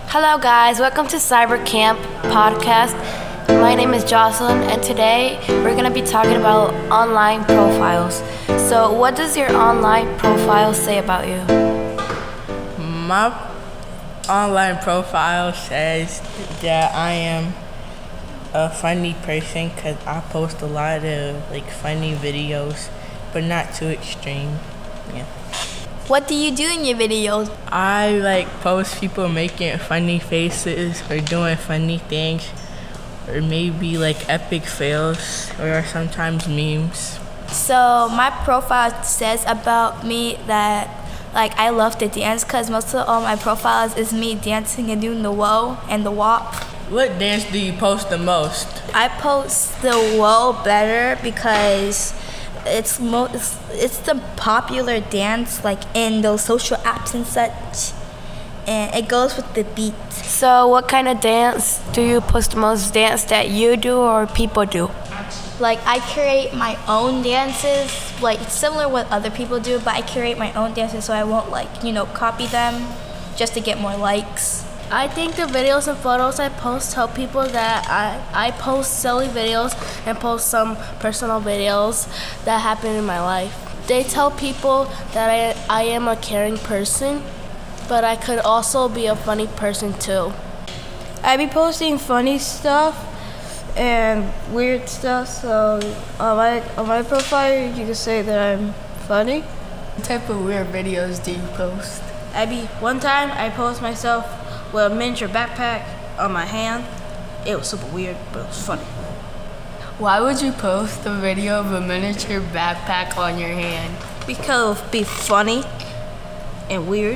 Hello, guys. Welcome to Cyber Camp Podcast. My name is Jocelyn, and today we're going to be talking about online profiles. So, what does your online profile say about you? My online profile says that I am a funny person because I post a lot of funny videos, but not too extreme. Yeah. What do you do in your videos? I post people making funny faces or doing funny things, or maybe epic fails, or sometimes memes. So my profile says about me that I love to dance because most of all my profiles is me dancing and doing the whoa and the wop. What dance do you post the most? I post the whoa better because it's the popular dance in those social apps and such, and it goes with the beat. So, what kind of dance do you post the most? Dance that you do or people do? I create my own dances, similar what other people do, but I create my own dances so I won't copy them just to get more likes. I think the videos and photos I post help people that I post silly videos and post some personal videos that happen in my life. They tell people that I am a caring person, but I could also be a funny person too. I be posting funny stuff and weird stuff, so on my profile you can say that I'm funny. What type of weird videos do you post? One time I posted myself with a miniature backpack on my hand. It was super weird, but it was funny. Why would you post a video of a miniature backpack on your hand? Because it would be funny and weird.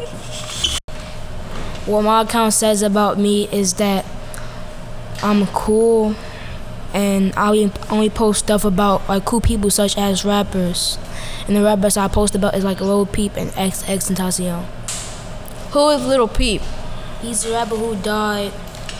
What my account says about me is that I'm cool, and I only post stuff about cool people such as rappers. And the rappers I post about is Lil Peep and XXXTentacion. Who is Lil Peep? He's the rapper who died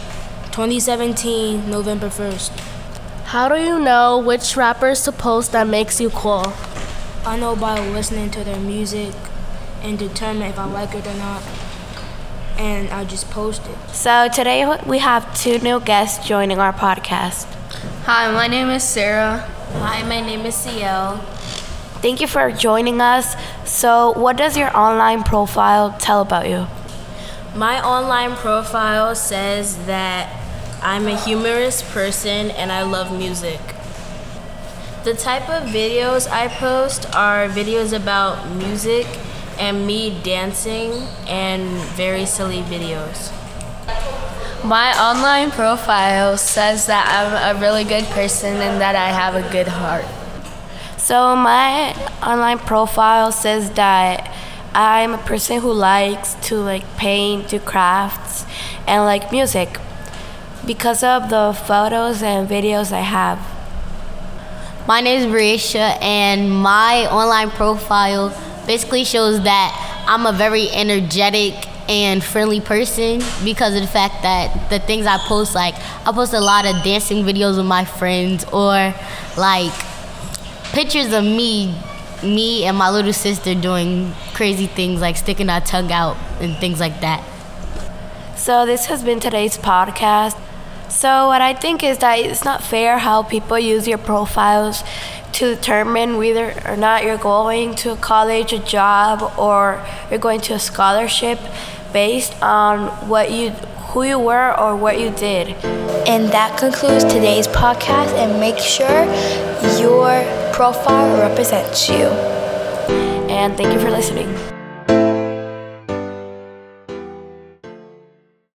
2017, November 1st. How do you know which rappers to post that makes you cool? I know by listening to their music and determine if I like it or not, and I just post it. So, today we have two new guests joining our podcast. Hi, my name is Sarah. Hi, my name is CL. Thank you for joining us. So, what does your online profile tell about you? My online profile says that I'm a humorous person and I love music. The type of videos I post are videos about music and me dancing and very silly videos. My online profile says that I'm a really good person and that I have a good heart. So, my online profile says that I'm a person who likes to paint, do crafts, and music because of the photos and videos I have. My name is Briesha, and my online profile basically shows that I'm a very energetic and friendly person because of the fact that the things I post, I post a lot of dancing videos with my friends, or pictures of me and my little sister doing crazy things like sticking our tongue out and things like that. So this has been today's podcast. So what I think is that it's not fair how people use your profiles to determine whether or not you're going to college, a job, or you're going to a scholarship based on who you were or what you did. And that concludes today's podcast, and make sure your profile represents you. And thank you for listening.